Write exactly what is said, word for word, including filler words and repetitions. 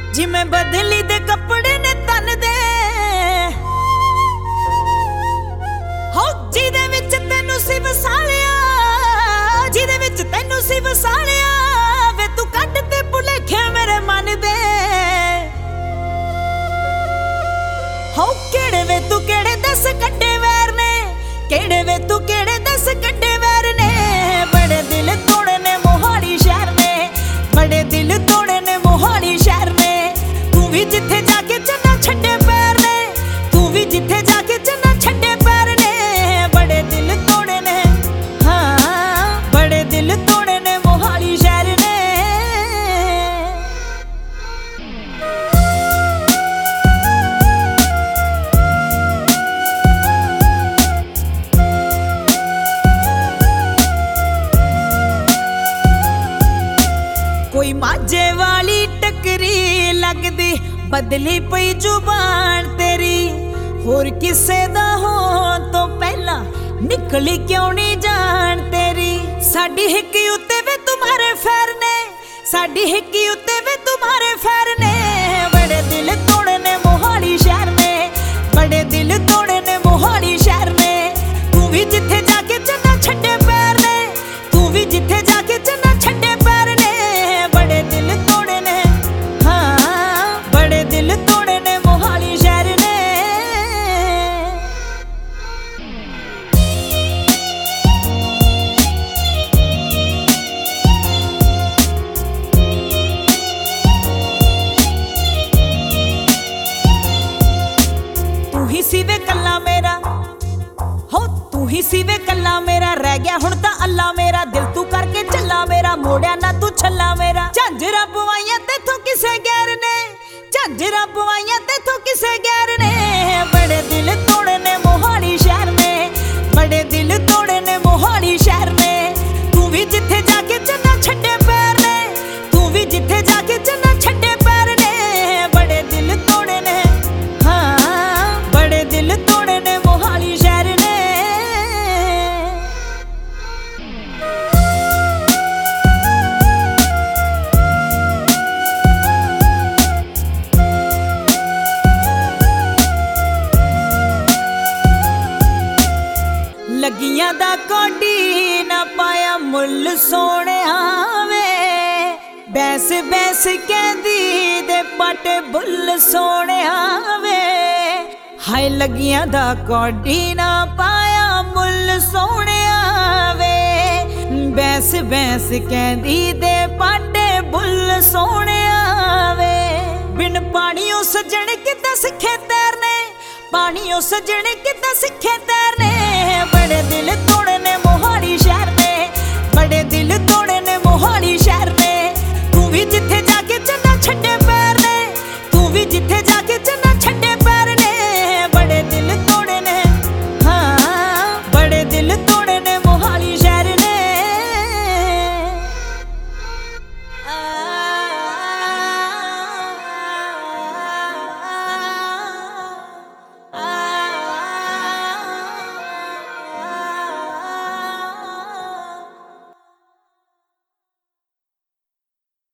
जिमें बदली दे कपड़े ने तन दे हो जिदे विच तैनू सी वसालिया जिदे विच तैनू सी वसालिया वे तू कट ते भुलेखे मेरे मन दे हो केड़े वे तू केड़े दस कड्डे वैर ने केड़े वे तू केड़े दस कड्डे वैर ने बड़े दिल तोड़े ने मोहाली शहर ने बड़े दिल तोड़े ने मोहाली शहर ने तू भी जिथे जाके चन्ना छड्डे पैर ने तू भी जिथे जाके चन्ना छड्डे पैर ने बड़े दिल तोड़े ने हाँ बड़े दिल तोड़े ने मोहाली शहर ने कोई माजे वाली टकरी लगदी बदली पई जुबान तेरी होर किसे दा हो तो पहला निकली क्यों नहीं जान तेरी साडी हिक्की उत्ते वे तुम्हारे फैर ने साडी हिक्की उत्ते वे तुम्हारे फैर ने बड़े दिल तोड़े ने मोहाली शहर ने बड़े दिल तोड़े ने मोहाली शहर ने तू भी जिथे जाके चन्ना छड्डे पैर ने तू भी जिथे जाके चन्ना छड्डे पैर ने बड़े दिल तोड़े ने हाँ बड़े दिल तोड़े ने मोहाली शहर ने तू ही सी वे कल्ला मेरा हो तू ही सी वे कल्ला मेरा रह गया हुण तां अल्लाह मेरा दिल तू करके चला मेरा मोड़िया ना तू छला मेरा झांजरा पवाइया तेथों किसे गैर ने झांजरा पवाइया तेथों किसे गैर ने बड़े दिल तोड़े ने मोहाली शहर ने बड़े दिल तोड़े ने मोहाली शहर ने तू भी जिथे जाके चन्ना छड्डे पैर ने तू भी जिथे जाके चन्ना छड्डे पैर ने बड़े दिल तोड़े ने हाँ बड़े दिल तोड़े ने मोहाली शहर ने लगियां दा कोडी ना पाया मुल सोने आवे बैस बैस कहंदी दे पाटे बुल सोने आवे हाय लगियां दा कोडी ना पाया मुल सोने आवे बैस बैस कहंदी दे पाटे बुल सोने आवे बिन पानियों सजण किदा सिखे तैरने पानियों सजण किदा सिखे तैरने बड़े दिल तोड़े ने मोहाली शहर ने बड़े दिल तोड़े ने मोहाली शहर ने तू भी जिथे जाके चन्ना छड्डे